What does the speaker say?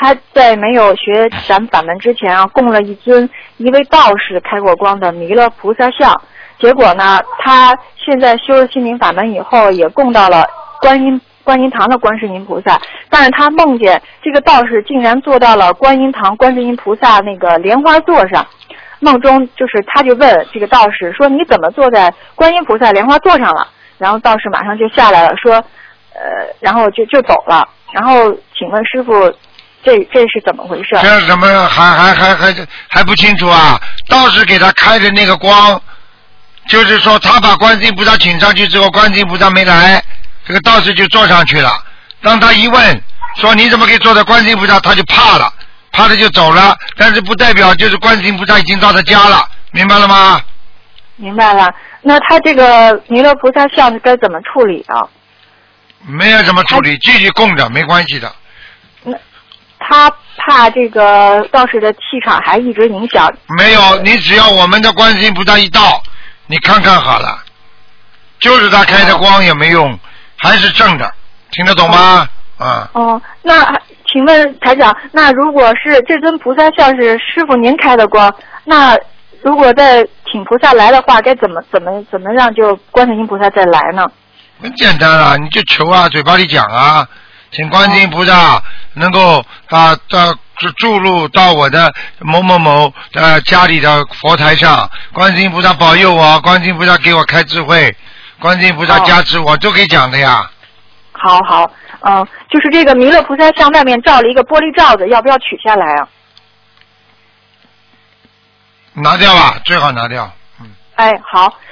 他在没有学咱们法门之前啊，供了一位道士开过光的弥勒菩萨像。结果呢，他现在修了心灵法门以后，也供到了观音堂的观世音菩萨。但是他梦见这个道士竟然坐到了观音堂观世音菩萨那个莲花座上。梦中就是他就问这个道士说：“你怎么坐在观音菩萨莲花座上了？”然后道士马上就下来了，说：“然后就走了。”然后请问师傅，这是怎么回事？ 这怎么还不清楚啊？道士给他开的那个光，就是说他把观世音菩萨请上去之后，观世音菩萨没来，这个道士就坐上去了。当他一问说你怎么可以坐在观世音菩萨，他就怕了。怕了就走了，但是不代表就是观世音菩萨已经到他家了，明白了吗？ 明白了。那他这个弥勒菩萨像该怎么处理啊？ 没有怎么处理，继续供着，没关系的。 那他怕这个道士的气场还一直影响？ 没有，你只要我们的观世音菩萨一到，你看看好了，就是他开的光也没用，还是正的，听得懂吗？ 那请问台长，那如果是这尊菩萨像是师傅您开的光，那如果再请菩萨来的话，该怎么让就观世音菩萨再来呢？ 很简单啊，你就求啊，嘴巴里讲啊，请观世音菩萨能够注入到我的某某某家里的佛台上，观世音菩萨保佑我，观世音菩萨给我开智慧，观世音菩萨加持我，都可以讲的呀。 好，就是这个弥勒菩萨像外面罩了一个玻璃罩子，要不要取下来啊？ 拿掉吧，最好拿掉。 哎，好。